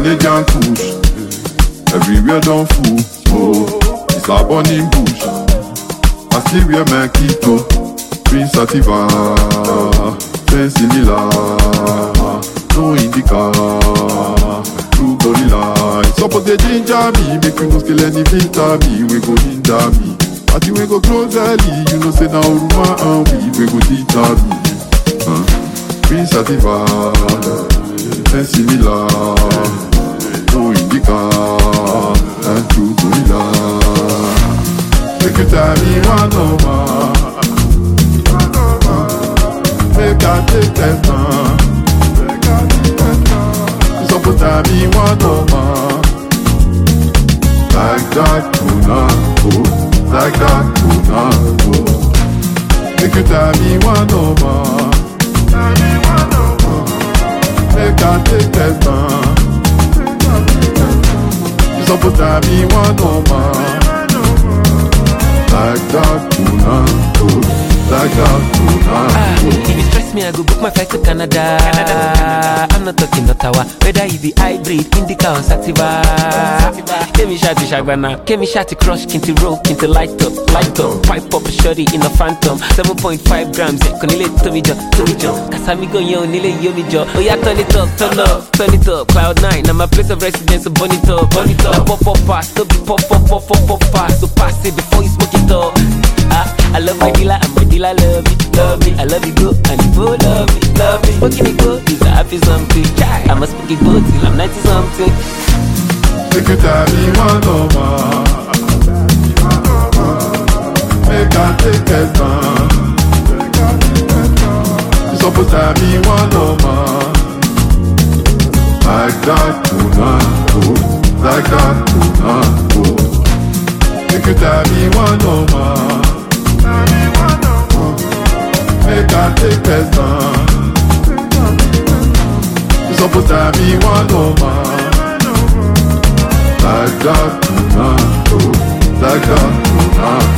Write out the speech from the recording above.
Canadian kush, everywhere don't fool. Oh, it's a burning bush. I still wear my Kito, Prince Sativa, Fancy Mila, no indica, true gorilla. It's suppose they ginger me, make you no skill any vitamin. We go ginger me, I think we go close early. You know say now Ruma and we go ginger me. Prince Sativa, Fancy Mila, no indica, and true gorilla. Make you tell me one no more. Make I take that time. You supposed to tell me one no more. Like that tonight, oh. Like that tonight, oh. Make you tell me one no more. Make I take that time. You supposed to tell me one no more. Like that tonight, oh. Like that tonight. If you stress me, I go book my flight to Canada. I'm not talking Ottawa. Whether it be hybrid, Indica or Sativa. Kemi shati Shagana, Kemi shati crush, kinti roll, kinti light up. Pipe up a shorty in a phantom. 7.5 grams, Konile Tomijo. Kasami go yo, Nile Yomijo. Oh yeah, turn it up, turn up. Cloud 9, now my place of residence, so burn it up. Pop pass, don't be pop pass. So pass it before you smoke it up. I love my dealer and my dealer love me. I love you go and you go love me. Smoking it go is a happy something. I must smoke it go till I'm 90 something. Make you tell me one no more. Make I take it down. You supposed to tell me one no more. Like that tonight, oh. Like that tonight, oh. Make you tell me one no more. Make I take that down. You supposed to tell me one no more. Like that tonight, oh. Like that tonight.